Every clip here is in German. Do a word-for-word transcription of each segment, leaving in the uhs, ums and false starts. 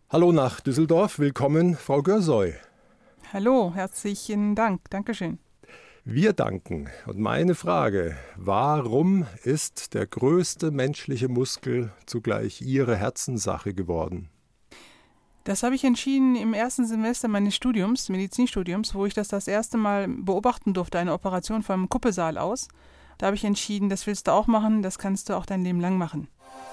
Hallo nach Düsseldorf, willkommen Frau Görsoy. Hallo, herzlichen Dank, Dankeschön. Wir danken. Und meine Frage, warum ist der größte menschliche Muskel zugleich Ihre Herzenssache geworden? Das habe ich entschieden im ersten Semester meines Studiums, Medizinstudiums, wo ich das das erste Mal beobachten durfte, eine Operation vom Kuppelsaal aus. Da habe ich entschieden, das willst du auch machen, das kannst du auch dein Leben lang machen.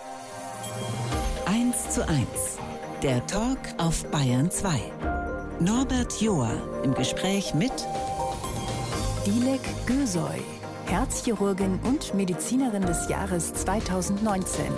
eins zu eins, der Talk auf Bayern zwei. Norbert Joa im Gespräch mit Dilek Görsoy, Herzchirurgin und Medizinerin des Jahres zweitausendneunzehn.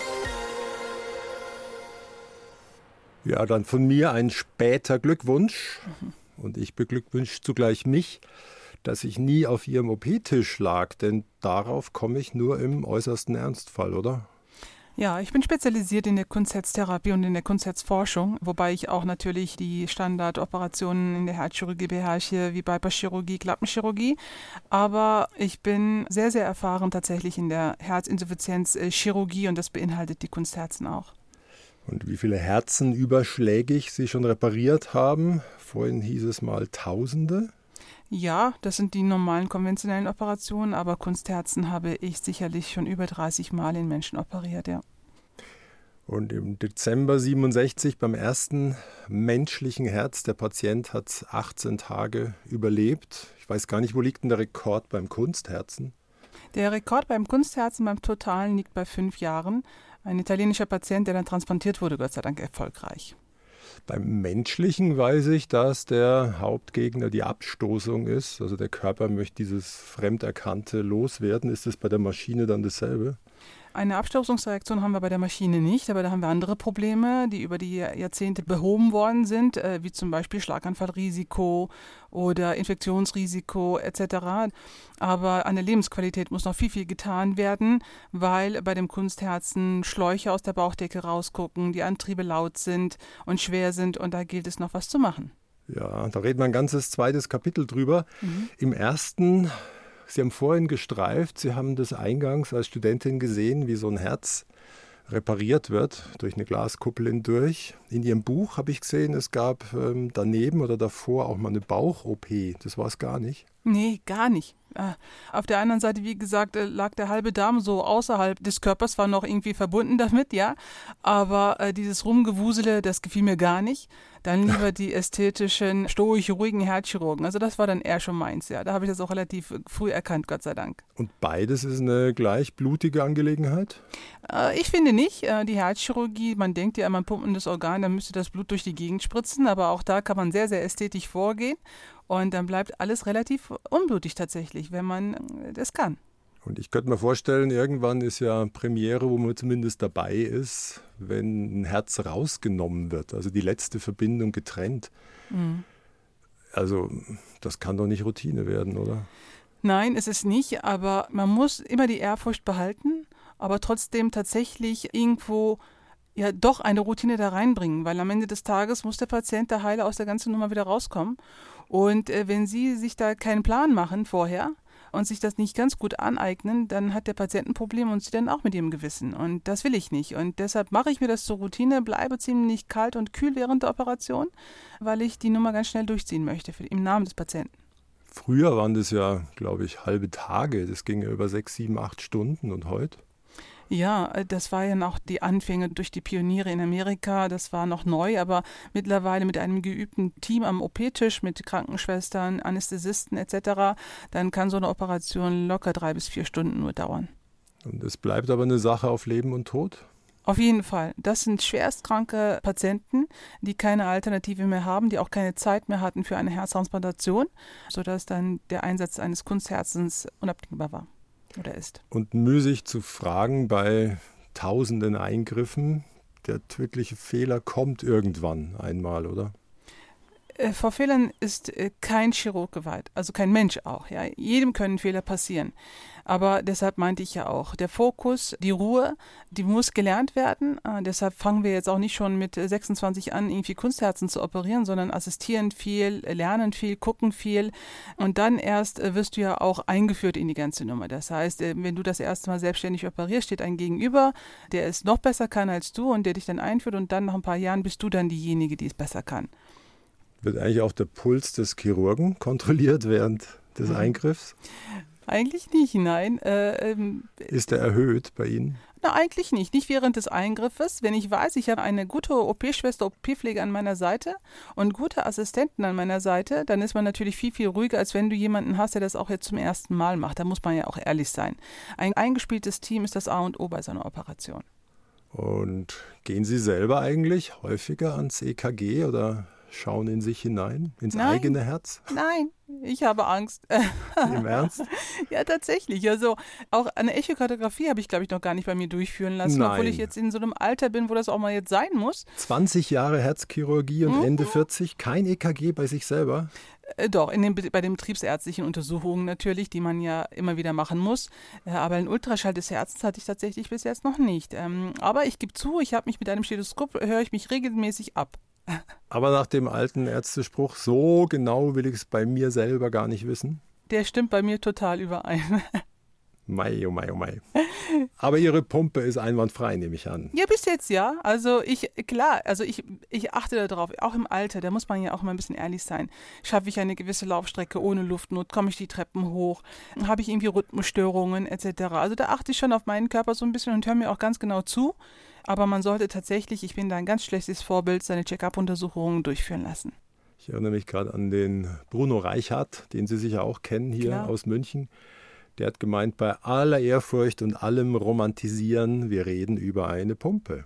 Ja, dann von mir ein später Glückwunsch. Mhm. Und ich beglückwünsche zugleich mich, dass ich nie auf Ihrem O P-Tisch lag, denn darauf komme ich nur im äußersten Ernstfall, oder? Ja, ich bin spezialisiert in der Kunstherztherapie und in der Kunstherzforschung, wobei ich auch natürlich die Standardoperationen in der Herzchirurgie beherrsche, wie Bypasschirurgie, Klappenchirurgie. Aber ich bin sehr, sehr erfahren tatsächlich in der Herzinsuffizienzchirurgie und das beinhaltet die Kunstherzen auch. Und wie viele Herzen überschlägig Sie schon repariert haben? Vorhin hieß es mal Tausende. Ja, das sind die normalen konventionellen Operationen, aber Kunstherzen habe ich sicherlich schon über dreißig Mal in Menschen operiert, ja. Und im Dezember siebenundsechzig beim ersten menschlichen Herz, der Patient hat achtzehn Tage überlebt. Ich weiß gar nicht, wo liegt denn der Rekord beim Kunstherzen? Der Rekord beim Kunstherzen beim Totalen liegt bei fünf Jahren. Ein italienischer Patient, der dann transplantiert wurde, Gott sei Dank erfolgreich. Beim Menschlichen weiß ich, dass der Hauptgegner die Abstoßung ist. Also der Körper möchte dieses Fremderkannte loswerden. Ist das bei der Maschine dann dasselbe? Eine Abstoßungsreaktion haben wir bei der Maschine nicht, aber da haben wir andere Probleme, die über die Jahrzehnte behoben worden sind, äh, wie zum Beispiel Schlaganfallrisiko oder Infektionsrisiko et cetera. Aber an der Lebensqualität muss noch viel, viel getan werden, weil bei dem Kunstherzen Schläuche aus der Bauchdecke rausgucken, die Antriebe laut sind und schwer sind und da gilt es noch was zu machen. Ja, da reden wir ein ganzes zweites Kapitel drüber. Mhm. Im ersten... Sie haben vorhin gestreift, Sie haben das eingangs als Studentin gesehen, wie so ein Herz repariert wird, durch eine Glaskuppel hindurch. In Ihrem Buch habe ich gesehen, es gab ähm, daneben oder davor auch mal eine Bauch-O P. Das war es gar nicht? Nee, gar nicht. Auf der anderen Seite, wie gesagt, lag der halbe Darm so außerhalb des Körpers, war noch irgendwie verbunden damit, ja. Aber äh, dieses Rumgewusele, das gefiel mir gar nicht. Dann lieber die ästhetischen, stoisch ruhigen Herzchirurgen. Also das war dann eher schon meins, ja. Da habe ich das auch relativ früh erkannt, Gott sei Dank. Und beides ist eine gleich blutige Angelegenheit? Äh, ich finde nicht. Äh, die Herzchirurgie, man denkt ja immer, ein pumpendes Organ, da müsste das Blut durch die Gegend spritzen. Aber auch da kann man sehr, sehr ästhetisch vorgehen. Und dann bleibt alles relativ unblutig tatsächlich, wenn man das kann. Und ich könnte mir vorstellen, irgendwann ist ja Premiere, wo man zumindest dabei ist, wenn ein Herz rausgenommen wird, also die letzte Verbindung getrennt. Mhm. Also das kann doch nicht Routine werden, oder? Nein, es ist nicht, aber man muss immer die Ehrfurcht behalten, aber trotzdem tatsächlich irgendwo ja doch eine Routine da reinbringen, weil am Ende des Tages muss der Patient, der Heile, aus der ganzen Nummer wieder rauskommen. Und äh, wenn Sie sich da keinen Plan machen vorher und sich das nicht ganz gut aneignen, dann hat der Patient ein Problem und Sie dann auch mit ihrem Gewissen. Und das will ich nicht. Und deshalb mache ich mir das zur Routine, bleibe ziemlich kalt und kühl während der Operation, weil ich die Nummer ganz schnell durchziehen möchte für, im Namen des Patienten. Früher waren das ja, glaube ich, halbe Tage. Das ging ja über sechs, sieben, acht Stunden. Und heute? Ja, das war ja noch die Anfänge durch die Pioniere in Amerika, das war noch neu, aber mittlerweile mit einem geübten Team am O P-Tisch, mit Krankenschwestern, Anästhesisten et cetera, dann kann so eine Operation locker drei bis vier Stunden nur dauern. Und es bleibt aber eine Sache auf Leben und Tod? Auf jeden Fall. Das sind schwerstkranke Patienten, die keine Alternative mehr haben, die auch keine Zeit mehr hatten für eine Herztransplantation, sodass dann der Einsatz eines Kunstherzens unabdingbar war. Oder ist. Und müßig zu fragen, bei tausenden Eingriffen, der tödliche Fehler kommt irgendwann einmal, oder? Äh, vor Fehlern ist äh, kein Chirurg geweiht, also kein Mensch auch. Ja? Jedem können Fehler passieren. Aber deshalb meinte ich ja auch, der Fokus, die Ruhe, die muss gelernt werden. Äh, deshalb fangen wir jetzt auch nicht schon mit sechsundzwanzig an, irgendwie Kunstherzen zu operieren, sondern assistieren viel, lernen viel, gucken viel. Und dann erst äh, wirst du ja auch eingeführt in die ganze Nummer. Das heißt, äh, wenn du das erste Mal selbstständig operierst, steht ein Gegenüber, der es noch besser kann als du und der dich dann einführt. Und dann nach ein paar Jahren bist du dann diejenige, die es besser kann. Wird eigentlich auch der Puls des Chirurgen kontrolliert während des Eingriffs? Eigentlich nicht, nein. Äh, ähm, Ist er erhöht bei Ihnen? Na, eigentlich nicht. Nicht während des Eingriffes. Wenn ich weiß, ich habe eine gute O P-Schwester, O P-Pfleger an meiner Seite und gute Assistenten an meiner Seite, dann ist man natürlich viel, viel ruhiger, als wenn du jemanden hast, der das auch jetzt zum ersten Mal macht. Da muss man ja auch ehrlich sein. Ein eingespieltes Team ist das A und O bei so einer Operation. Und gehen Sie selber eigentlich häufiger ans E K G oder schauen in sich hinein, ins Nein. eigene Herz? Nein, ich habe Angst. Im Ernst? Ja, tatsächlich. Also auch eine Echokardiographie habe ich, glaube ich, noch gar nicht bei mir durchführen lassen, Nein. obwohl ich jetzt in so einem Alter bin, wo das auch mal jetzt sein muss. zwanzig Jahre Herzchirurgie und Mhm. Ende vierzig, kein E K G bei sich selber? Äh, Doch, in den, bei den betriebsärztlichen Untersuchungen natürlich, die man ja immer wieder machen muss. Äh, Aber einen Ultraschall des Herzens hatte ich tatsächlich bis jetzt noch nicht. Ähm, Aber ich gebe zu, ich habe mich mit einem Stethoskop, höre ich mich regelmäßig ab. Aber nach dem alten Ärztespruch, so genau will ich es bei mir selber gar nicht wissen. Der stimmt bei mir total überein. Mei, oh mei, oh mei. Aber Ihre Pumpe ist einwandfrei, nehme ich an. Ja, bis jetzt ja. Also ich, klar, also ich, ich achte darauf, auch im Alter, da muss man ja auch mal ein bisschen ehrlich sein. Schaffe ich eine gewisse Laufstrecke ohne Luftnot, komme ich die Treppen hoch, habe ich irgendwie Rhythmusstörungen et cetera. Also da achte ich schon auf meinen Körper so ein bisschen und höre mir auch ganz genau zu. Aber man sollte tatsächlich, ich bin da ein ganz schlechtes Vorbild, seine Check-up-Untersuchungen durchführen lassen. Ich erinnere mich gerade an den Bruno Reichardt, den Sie sicher auch kennen hier Klar. aus München. Der hat gemeint, bei aller Ehrfurcht und allem Romantisieren, wir reden über eine Pumpe.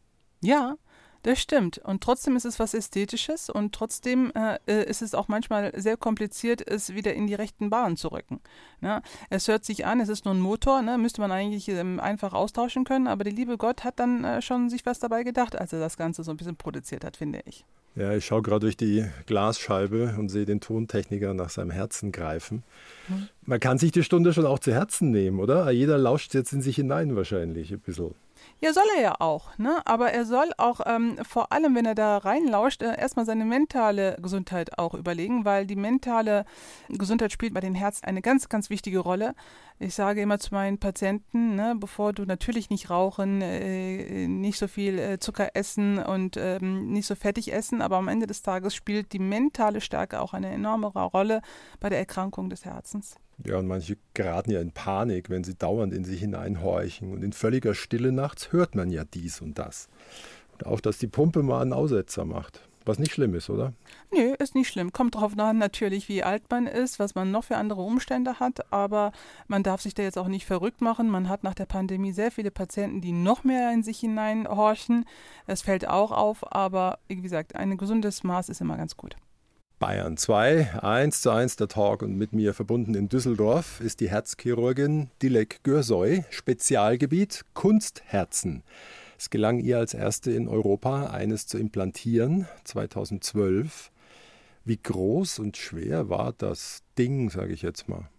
Ja, das stimmt. Und trotzdem ist es was Ästhetisches und trotzdem äh, ist es auch manchmal sehr kompliziert, es wieder in die rechten Bahnen zu rücken. Ne? Es hört sich an, es ist nur ein Motor, ne? Müsste man eigentlich ähm, einfach austauschen können, aber der liebe Gott hat dann äh, schon sich was dabei gedacht, als er das Ganze so ein bisschen produziert hat, finde ich. Ja, ich schaue gerade durch die Glasscheibe und sehe den Tontechniker nach seinem Herzen greifen. Hm. Man kann sich die Stunde schon auch zu Herzen nehmen, oder? Jeder lauscht jetzt in sich hinein wahrscheinlich ein bisschen. Ja, soll er ja auch, ne? Aber er soll auch ähm, vor allem, wenn er da reinlauscht, äh, erstmal seine mentale Gesundheit auch überlegen, weil die mentale Gesundheit spielt bei den Herzen eine ganz, ganz wichtige Rolle. Ich sage immer zu meinen Patienten, ne, bevor du natürlich nicht rauchen, äh, nicht so viel äh, Zucker essen und ähm, nicht so fettig essen, aber am Ende des Tages spielt die mentale Stärke auch eine enorme Rolle bei der Erkrankung des Herzens. Ja, und manche geraten ja in Panik, wenn sie dauernd in sich hineinhorchen. Und in völliger Stille nachts hört man ja dies und das. Und auch, dass die Pumpe mal einen Aussetzer macht. Was nicht schlimm ist, oder? Nö, ist nicht schlimm. Kommt drauf an natürlich, wie alt man ist, was man noch für andere Umstände hat. Aber man darf sich da jetzt auch nicht verrückt machen. Man hat nach der Pandemie sehr viele Patienten, die noch mehr in sich hineinhorchen. Das fällt auch auf. Aber wie gesagt, ein gesundes Maß ist immer ganz gut. Bayern zwei, eins zu eins der Talk und mit mir verbunden in Düsseldorf ist die Herzchirurgin Dilek Gürsoy, Spezialgebiet Kunstherzen. Es gelang ihr als erste in Europa, eines zu implantieren, zweitausendzwölf. Wie groß und schwer war das Ding, sage ich jetzt mal?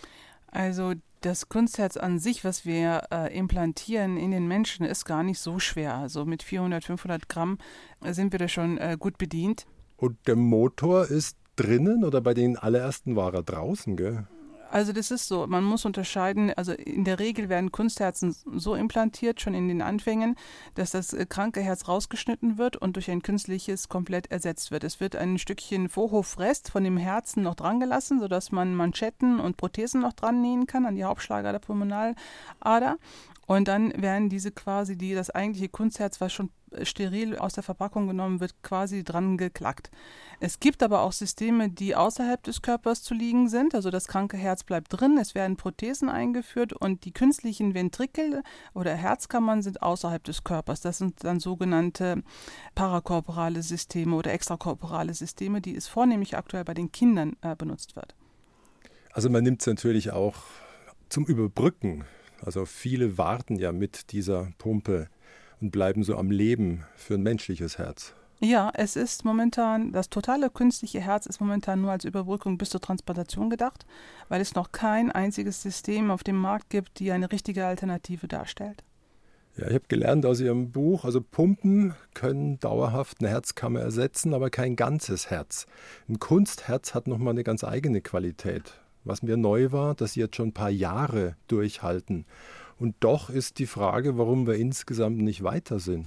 Also das Kunstherz an sich, was wir äh, implantieren in den Menschen, ist gar nicht so schwer. Also mit vierhundert, fünfhundert Gramm äh, sind wir da schon äh, gut bedient. Und der Motor ist drinnen oder bei den allerersten war er draußen, gell? Also das ist so, man muss unterscheiden, also in der Regel werden Kunstherzen so implantiert, schon in den Anfängen, dass das kranke Herz rausgeschnitten wird und durch ein künstliches komplett ersetzt wird. Es wird ein Stückchen Vorhofrest von dem Herzen noch dran gelassen, sodass man Manschetten und Prothesen noch dran nähen kann an die Hauptschlagader, Pulmonalader. Und dann werden diese quasi, die das eigentliche Kunstherz, was schon steril aus der Verpackung genommen wird, quasi dran geklackt. Es gibt aber auch Systeme, die außerhalb des Körpers zu liegen sind, also das kranke Herz bleibt drin, es werden Prothesen eingeführt und die künstlichen Ventrikel oder Herzkammern sind außerhalb des Körpers. Das sind dann sogenannte parakorporale Systeme oder extrakorporale Systeme, die es vornehmlich aktuell bei den Kindern äh, benutzt wird. Also man nimmt es natürlich auch zum Überbrücken. Also viele warten ja mit dieser Pumpe und bleiben so am Leben für ein menschliches Herz. Ja, es ist momentan, das totale künstliche Herz ist momentan nur als Überbrückung bis zur Transplantation gedacht, weil es noch kein einziges System auf dem Markt gibt, die eine richtige Alternative darstellt. Ja, ich habe gelernt aus Ihrem Buch, also Pumpen können dauerhaft eine Herzkammer ersetzen, aber kein ganzes Herz. Ein Kunstherz hat nochmal eine ganz eigene Qualität. Was mir neu war, dass sie jetzt schon ein paar Jahre durchhalten. Und doch ist die Frage, warum wir insgesamt nicht weiter sind.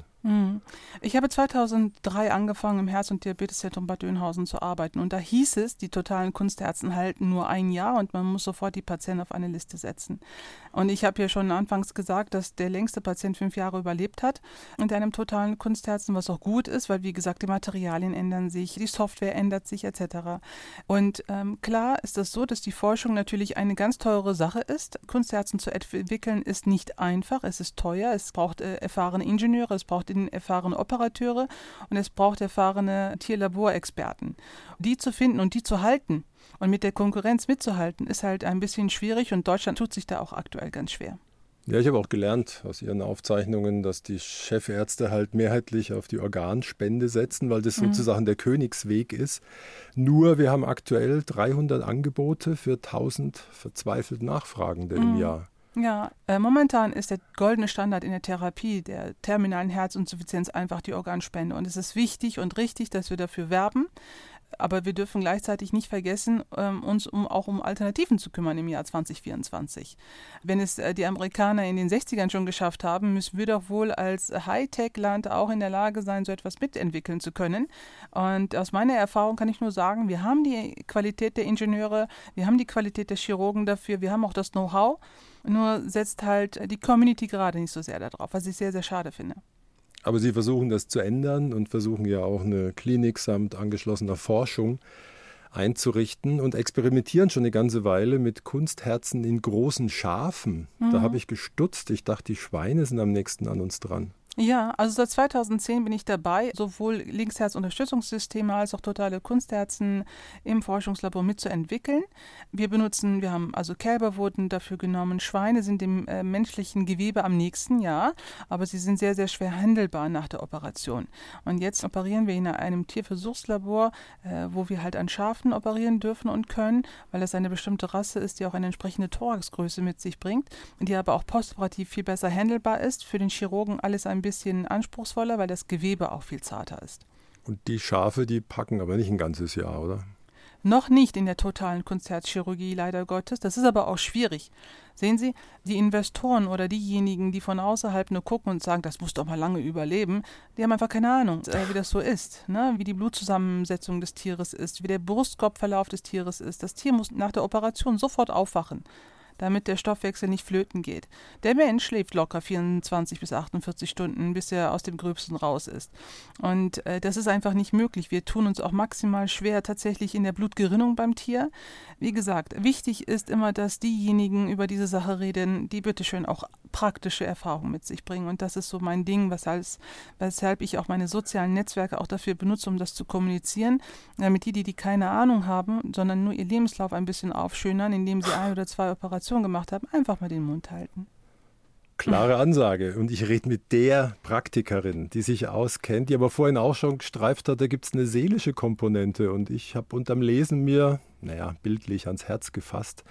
Ich habe zweitausenddrei angefangen, im Herz- und Diabeteszentrum Bad Oeynhausen zu arbeiten. Und da hieß es, die totalen Kunstherzen halten nur ein Jahr und man muss sofort die Patienten auf eine Liste setzen. Und ich habe ja schon anfangs gesagt, dass der längste Patient fünf Jahre überlebt hat mit einem totalen Kunstherzen, was auch gut ist, weil, wie gesagt, die Materialien ändern sich, die Software ändert sich et cetera. Und ähm, klar ist es so, dass die Forschung natürlich eine ganz teure Sache ist. Kunstherzen zu entwickeln ist nicht einfach, es ist teuer, es braucht äh, erfahrene Ingenieure, es braucht erfahrene Operateure und es braucht erfahrene Tierlaborexperten. Die zu finden und die zu halten und mit der Konkurrenz mitzuhalten, ist halt ein bisschen schwierig und Deutschland tut sich da auch aktuell ganz schwer. Ja, ich habe auch gelernt aus Ihren Aufzeichnungen, dass die Chefärzte halt mehrheitlich auf die Organspende setzen, weil das mhm. sozusagen der Königsweg ist. Nur wir haben aktuell dreihundert Angebote für tausend verzweifelt Nachfragende mhm. im Jahr. Ja, äh, momentan ist der goldene Standard in der Therapie der terminalen Herzinsuffizienz einfach die Organspende. Und es ist wichtig und richtig, dass wir dafür werben. Aber wir dürfen gleichzeitig nicht vergessen, ähm, uns um, auch um Alternativen zu kümmern im Jahr zwanzig vierundzwanzig. Wenn es äh, die Amerikaner in den sechzigern schon geschafft haben, müssen wir doch wohl als Hightech-Land auch in der Lage sein, so etwas mitentwickeln zu können. Und aus meiner Erfahrung kann ich nur sagen, wir haben die Qualität der Ingenieure, wir haben die Qualität der Chirurgen dafür, wir haben auch das Know-how. Nur setzt halt die Community gerade nicht so sehr darauf, was ich sehr, sehr schade finde. Aber Sie versuchen das zu ändern und versuchen ja auch eine Klinik samt angeschlossener Forschung einzurichten und experimentieren schon eine ganze Weile mit Kunstherzen in großen Schafen. Mhm. Da habe ich gestutzt. Ich dachte, die Schweine sind am nächsten an uns dran. Ja, also seit zweitausendzehn bin ich dabei, sowohl Linksherz-Unterstützungssysteme als auch totale Kunstherzen im Forschungslabor mitzuentwickeln. Wir benutzen, wir haben also Kälber wurden dafür genommen, Schweine sind dem äh, menschlichen Gewebe am nächsten, ja, aber sie sind sehr, sehr schwer handelbar nach der Operation. Und jetzt operieren wir in einem Tierversuchslabor, äh, wo wir halt an Schafen operieren dürfen und können, weil das eine bestimmte Rasse ist, die auch eine entsprechende Thoraxgröße mit sich bringt, die aber auch postoperativ viel besser handelbar ist. Für den Chirurgen alles ein bisschen anspruchsvoller, weil das Gewebe auch viel zarter ist. Und die Schafe, die packen aber nicht ein ganzes Jahr, oder? Noch nicht in der totalen Kunstherzchirurgie, leider Gottes. Das ist aber auch schwierig. Sehen Sie, die Investoren oder diejenigen, die von außerhalb nur gucken und sagen, das muss doch mal lange überleben, die haben einfach keine Ahnung, äh, wie das so ist, ne? Wie die Blutzusammensetzung des Tieres ist, wie der Brustkorbverlauf des Tieres ist. Das Tier muss nach der Operation sofort aufwachen, damit der Stoffwechsel nicht flöten geht. Der Mensch schläft locker vierundzwanzig bis achtundvierzig Stunden, bis er aus dem Gröbsten raus ist. Und äh, das ist einfach nicht möglich. Wir tun uns auch maximal schwer tatsächlich in der Blutgerinnung beim Tier. Wie gesagt, wichtig ist immer, dass diejenigen über diese Sache reden, die bitteschön auch praktische Erfahrung mit sich bringen. Und das ist so mein Ding, weshalb, weshalb ich auch meine sozialen Netzwerke auch dafür benutze, um das zu kommunizieren, damit die, die, die keine Ahnung haben, sondern nur ihr Lebenslauf ein bisschen aufschönern, indem sie ein oder zwei Operationen gemacht haben, einfach mal den Mund halten. Klare Ansage. Und ich rede mit der Praktikerin, die sich auskennt, die aber vorhin auch schon gestreift hat, da gibt es eine seelische Komponente. Und ich habe unterm Lesen mir, naja, bildlich ans Herz gefasst.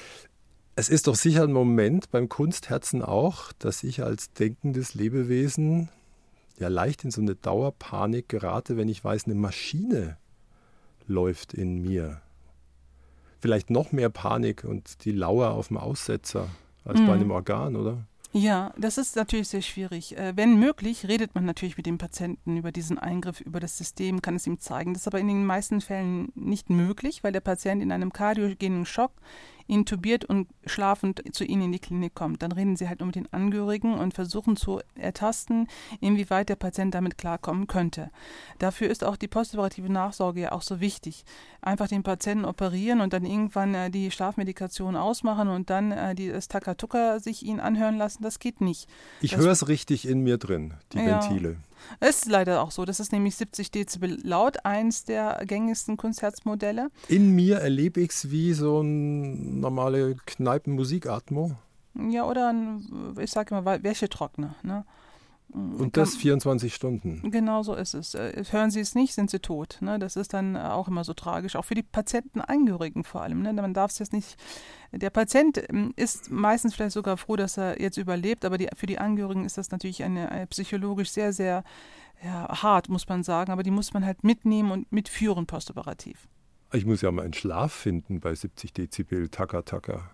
Es ist doch sicher ein Moment beim Kunstherzen auch, dass ich als denkendes Lebewesen ja leicht in so eine Dauerpanik gerate, wenn ich weiß, eine Maschine läuft in mir. Vielleicht noch mehr Panik und die Lauer auf dem Aussetzer als mhm. bei einem Organ, oder? Ja, das ist natürlich sehr schwierig. Äh, wenn möglich, redet man natürlich mit dem Patienten über diesen Eingriff, über das System, kann es ihm zeigen. Das ist aber in den meisten Fällen nicht möglich, weil der Patient in einem kardiogenen Schock intubiert und schlafend zu Ihnen in die Klinik kommt. Dann reden Sie halt nur mit den Angehörigen und versuchen zu ertasten, inwieweit der Patient damit klarkommen könnte. Dafür ist auch die postoperative Nachsorge ja auch so wichtig. Einfach den Patienten operieren und dann irgendwann äh, die Schlafmedikation ausmachen und dann äh, die, das Takatuka sich ihn anhören lassen, das geht nicht. Ich höre es richtig in mir drin, die ja. Ventile. Es ist leider auch so. Das ist nämlich siebzig Dezibel laut, eins der gängigsten Kunstherzmodelle. In mir erlebe ich es wie so eine normale Kneipenmusikatmo. Ja, oder ein, ich sage immer, Wäschetrockner. Ne? Und das vierundzwanzig Stunden. Genau so ist es. Hören Sie es nicht, sind Sie tot. Ne? Das ist dann auch immer so tragisch, auch für die Patientenangehörigen vor allem. Ne? Man darf es jetzt nicht, der Patient ist meistens vielleicht sogar froh, dass er jetzt überlebt, aber die, für die Angehörigen ist das natürlich eine, eine psychologisch sehr, sehr ja, hart, muss man sagen. Aber die muss man halt mitnehmen und mitführen postoperativ. Ich muss ja mal einen Schlaf finden bei siebzig Dezibel, Tacker, Tacker.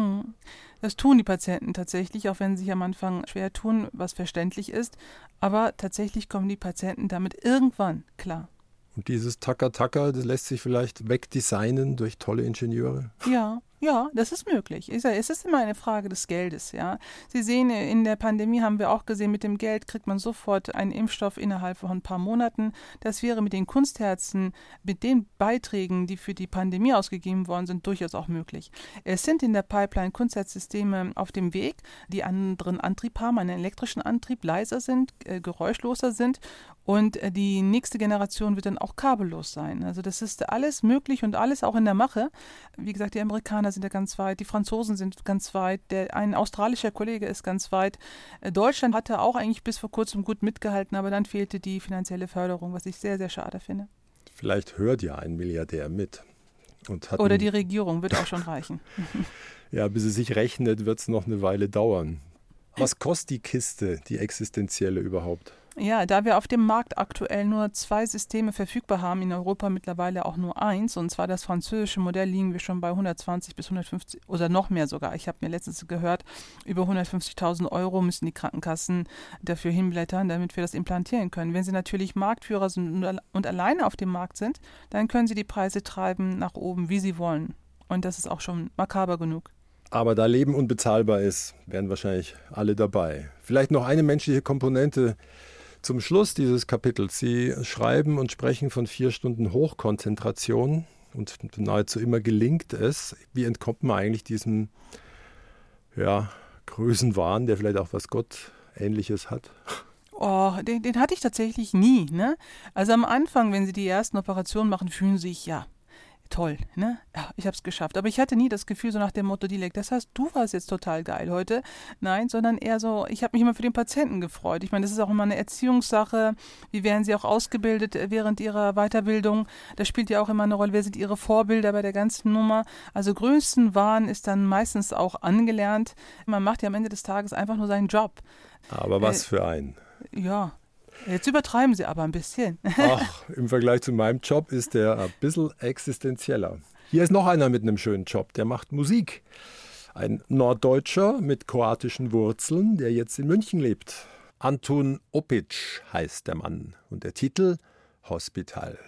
Das tun die Patienten tatsächlich, auch wenn sie sich am Anfang schwer tun, was verständlich ist. Aber tatsächlich kommen die Patienten damit irgendwann klar. Und dieses Tacker-Tacker, das lässt sich vielleicht wegdesignen durch tolle Ingenieure? Ja, ja, das ist möglich. Ich sage, es ist immer eine Frage des Geldes. Ja. Sie sehen, in der Pandemie haben wir auch gesehen, mit dem Geld kriegt man sofort einen Impfstoff innerhalb von ein paar Monaten. Das wäre mit den Kunstherzen, mit den Beiträgen, die für die Pandemie ausgegeben worden sind, durchaus auch möglich. Es sind in der Pipeline Kunstherzsysteme auf dem Weg, die anderen Antrieb haben, einen elektrischen Antrieb, leiser sind, äh, geräuschloser sind. Und äh, die nächste Generation wird dann auch kabellos sein. Also das ist alles möglich und alles auch in der Mache. Wie gesagt, die Amerikaner sind ja ganz weit, die Franzosen sind ganz weit, der, ein australischer Kollege ist ganz weit. Äh, Deutschland hatte auch eigentlich bis vor kurzem gut mitgehalten, aber dann fehlte die finanzielle Förderung, was ich sehr, sehr schade finde. Vielleicht hört ja ein Milliardär mit. Und hat Oder die Regierung, wird auch schon reichen. Ja, bis es sich rechnet, wird es noch eine Weile dauern. Was kostet die Kiste, die existenzielle überhaupt? Ja, da wir auf dem Markt aktuell nur zwei Systeme verfügbar haben, in Europa mittlerweile auch nur eins, und zwar das französische Modell, liegen wir schon bei hundertzwanzig bis hundertfünfzig oder noch mehr sogar. Ich habe mir letztens gehört, über hundertfünfzigtausend Euro müssen die Krankenkassen dafür hinblättern, damit wir das implantieren können. Wenn sie natürlich Marktführer sind und alleine auf dem Markt sind, dann können sie die Preise treiben nach oben, wie sie wollen. Und das ist auch schon makaber genug. Aber da Leben unbezahlbar ist, wären wahrscheinlich alle dabei. Vielleicht noch eine menschliche Komponente zum Schluss dieses Kapitels. Sie schreiben und sprechen von vier Stunden Hochkonzentration und nahezu immer gelingt es. Wie entkommt man eigentlich diesem ja, Größenwahn, der vielleicht auch was Gottähnliches hat? Oh, den, den hatte ich tatsächlich nie. Ne? Also am Anfang, wenn Sie die ersten Operationen machen, fühlen Sie sich, ja, toll, ne? Ja, ich habe es geschafft. Aber ich hatte nie das Gefühl so nach dem Motto, Dilek, das heißt, du warst jetzt total geil heute. Nein, sondern eher so, ich habe mich immer für den Patienten gefreut. Ich meine, das ist auch immer eine Erziehungssache. Wie werden sie auch ausgebildet während ihrer Weiterbildung? Das spielt ja auch immer eine Rolle. Wer sind ihre Vorbilder bei der ganzen Nummer? Also Größenwahn ist dann meistens auch angelernt. Man macht ja am Ende des Tages einfach nur seinen Job. Aber was äh, für einen? Ja. Jetzt übertreiben Sie aber ein bisschen. Ach, im Vergleich zu meinem Job ist der ein bisschen existenzieller. Hier ist noch einer mit einem schönen Job, der macht Musik. Ein Norddeutscher mit kroatischen Wurzeln, der jetzt in München lebt. Antun Opic heißt der Mann und der Titel Hospital.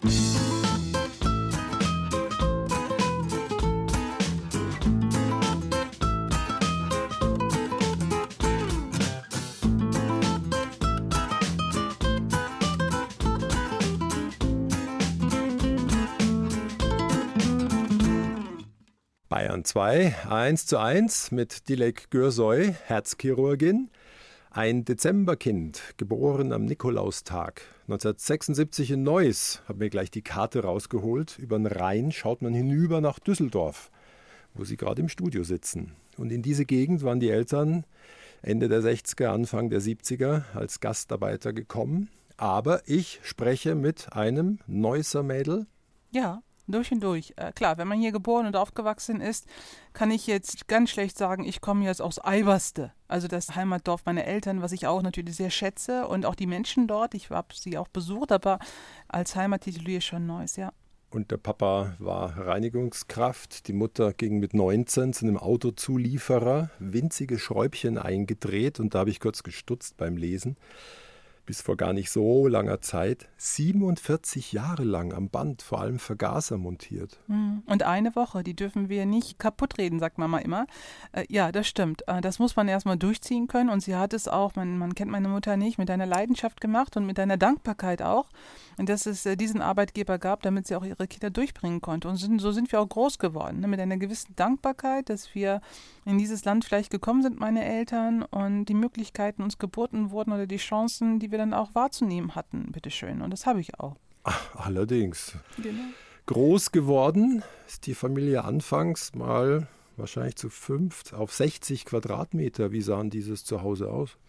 Bayern zwei, eins zu eins mit Dilek Gürsoy, Herzchirurgin. Ein Dezemberkind, geboren am Nikolaustag. neunzehnhundertsechsundsiebzig in Neuss, habe mir gleich die Karte rausgeholt. Über den Rhein schaut man hinüber nach Düsseldorf, wo sie gerade im Studio sitzen. Und in diese Gegend waren die Eltern Ende der sechziger, Anfang der siebziger als Gastarbeiter gekommen. Aber ich spreche mit einem Neusser Mädel. Ja. Durch und durch. Äh, klar, wenn man hier geboren und aufgewachsen ist, kann ich jetzt ganz schlecht sagen, ich komme jetzt aus Eiberste, also das Heimatdorf meiner Eltern, was ich auch natürlich sehr schätze und auch die Menschen dort. Ich habe sie auch besucht, aber als Heimat tituliere ich schon Neuss, ja. Und der Papa war Reinigungskraft, die Mutter ging mit neunzehn zu einem Autozulieferer, winzige Schräubchen eingedreht und da habe ich kurz gestutzt beim Lesen. Bis vor gar nicht so langer Zeit, siebenundvierzig Jahre lang am Band, vor allem Vergaser montiert. Und eine Woche, die dürfen wir nicht kaputt reden, sagt Mama immer. Äh, ja, das stimmt. Äh, das muss man erstmal durchziehen können und sie hat es auch, man, man kennt meine Mutter nicht, mit einer Leidenschaft gemacht und mit einer Dankbarkeit auch. Und dass es äh, diesen Arbeitgeber gab, damit sie auch ihre Kinder durchbringen konnte. Und sind, so sind wir auch groß geworden, ne? Mit einer gewissen Dankbarkeit, dass wir in dieses Land vielleicht gekommen sind, meine Eltern, und die Möglichkeiten uns geboten wurden oder die Chancen, die wir dann auch wahrzunehmen hatten, bitteschön. Und das habe ich auch. Ach, allerdings. Genau. Groß geworden ist die Familie anfangs mal wahrscheinlich zu fünft auf sechzig Quadratmeter. Wie sahen dieses Zuhause aus?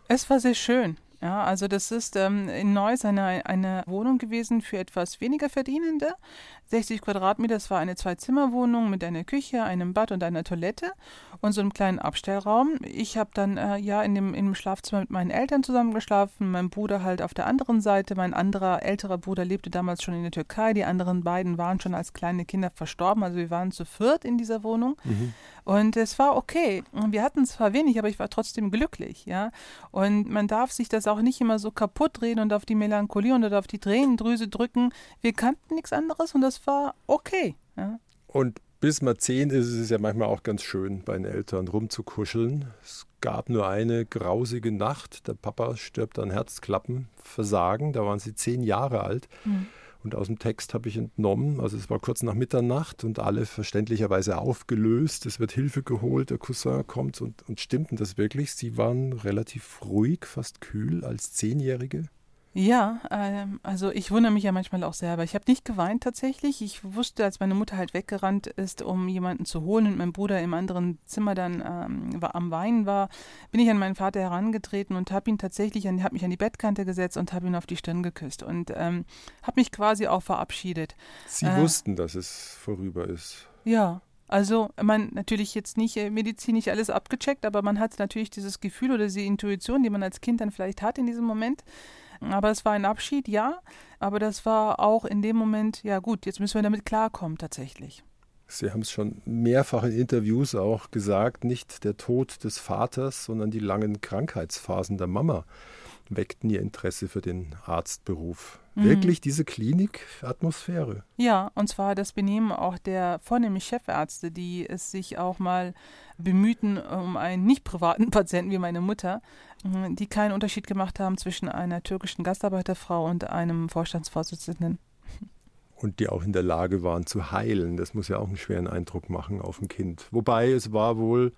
Es war sehr schön. Ja, also das ist ähm, in Neuss eine, eine Wohnung gewesen für etwas weniger Verdienende. sechzig Quadratmeter, das war eine Zwei-Zimmer-Wohnung mit einer Küche, einem Bad und einer Toilette und so einem kleinen Abstellraum. Ich habe dann äh, ja in dem, in dem Schlafzimmer mit meinen Eltern zusammen geschlafen, mein Bruder halt auf der anderen Seite. Mein anderer älterer Bruder lebte damals schon in der Türkei. Die anderen beiden waren schon als kleine Kinder verstorben. Also wir waren zu viert in dieser Wohnung. Mhm. Und es war okay. Wir hatten zwar wenig, aber ich war trotzdem glücklich. Ja? Und man darf sich das auch nicht immer so kaputt reden und auf die Melancholie und auf die Tränendrüse drücken. Wir kannten nichts anderes und das war okay. Ja? Und bis man zehn ist, ist es ja manchmal auch ganz schön, bei den Eltern rumzukuscheln. Es gab nur eine grausige Nacht. Der Papa stirbt an Herzklappenversagen. Da waren sie zehn Jahre alt. Mhm. Und aus dem Text habe ich entnommen, also es war kurz nach Mitternacht und alle verständlicherweise aufgelöst. Es wird Hilfe geholt, der Cousin kommt und, und stimmten das wirklich? Sie waren relativ ruhig, fast kühl als Zehnjährige? Ja, ähm, also ich wundere mich ja manchmal auch selber. Ich habe nicht geweint tatsächlich. Ich wusste, als meine Mutter halt weggerannt ist, um jemanden zu holen und mein Bruder im anderen Zimmer dann ähm, war, am Weinen war, bin ich an meinen Vater herangetreten und habe ihn tatsächlich, an, habe mich an die Bettkante gesetzt und habe ihn auf die Stirn geküsst und ähm, habe mich quasi auch verabschiedet. Sie äh, wussten, dass es vorüber ist. Ja. Also man natürlich jetzt nicht äh, medizinisch alles abgecheckt, aber man hat natürlich dieses Gefühl oder diese Intuition, die man als Kind dann vielleicht hat in diesem Moment. Aber es war ein Abschied, ja, aber das war auch in dem Moment, ja gut, jetzt müssen wir damit klarkommen tatsächlich. Sie haben es schon mehrfach in Interviews auch gesagt, nicht der Tod des Vaters, sondern die langen Krankheitsphasen der Mama weckten ihr Interesse für den Arztberuf. Mhm. Wirklich diese Klinik-Atmosphäre. Ja, und zwar das Benehmen auch der vornehmlich Chefärzte, die es sich auch mal bemühten um einen nicht privaten Patienten wie meine Mutter, die keinen Unterschied gemacht haben zwischen einer türkischen Gastarbeiterfrau und einem Vorstandsvorsitzenden. Und die auch in der Lage waren zu heilen. Das muss ja auch einen schweren Eindruck machen auf ein Kind. Wobei es war wohl